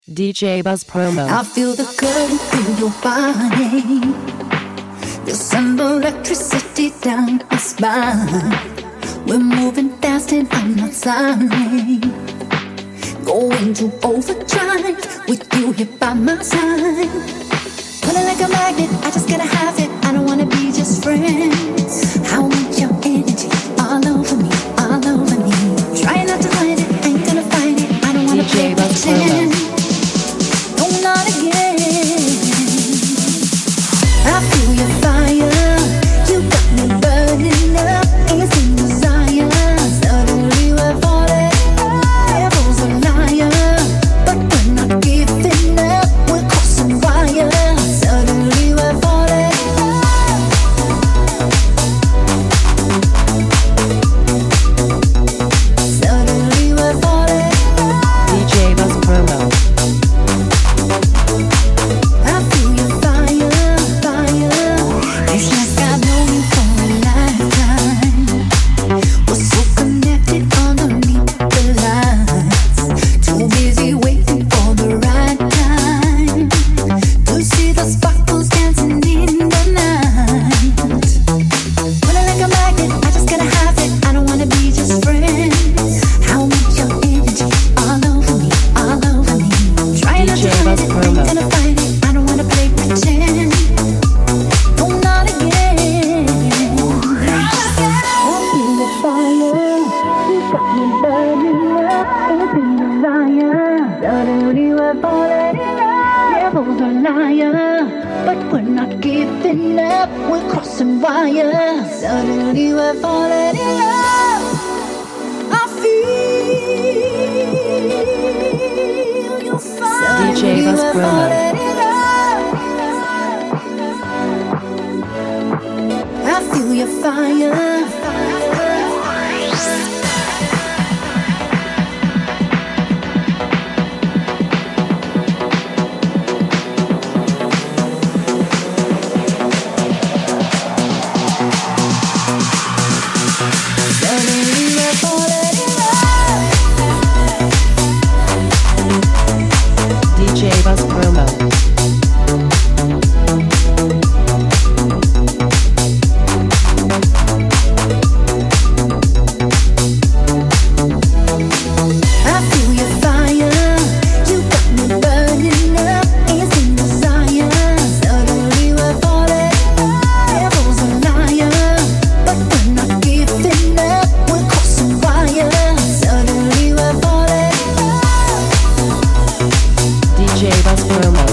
DJ Buzz promo. I feel the current through your body. You send electricity down my spine. We're moving fast and I'm not sorry. Going to overdrive with you here by my side. Pulling like a magnet, I just gotta have it. I don't wanna be just friends. I want your energy all over me, all over me. Try not to hide it, ain't gonna fight it. I don't wanna play pretend. No, not again. I feel your fire. You got me burning up. It's in desire. Suddenly we're falling. Devil's a liar, but we're not giving up. We're crossing wires. Suddenly we're falling. Suddenly we're falling. DJ Buzz promo. I feel your fire, fire. It's like I've known you for a lifetime. We're so connected underneath the lights. Too busy waiting for the right time to see the sparkles dancing in the night. Running like a magnet, I just gotta have it. I don't wanna be just friends. I want your energy all over me, all over me. Try not to DJ hide Buzz it, promo. ain't gonna fight it. I don't wanna play pretend. No, not again. I feel the fire. You got me burning up. It's in desire. Suddenly we're falling in love. Devil's a liar, but we're not giving up. We're crossing wires. Suddenly we're falling in love. I feel your fire. DJ Buzz We're promo. falling in love. I feel your fire. Suddenly we're falling in love. DJ Buzz promo. I feel your fire. You got me burning up. It's in desire. Suddenly we're falling. Devil's a liar, but we're not giving up. We're crossing wires. Suddenly we're falling. DJ Buzz promo.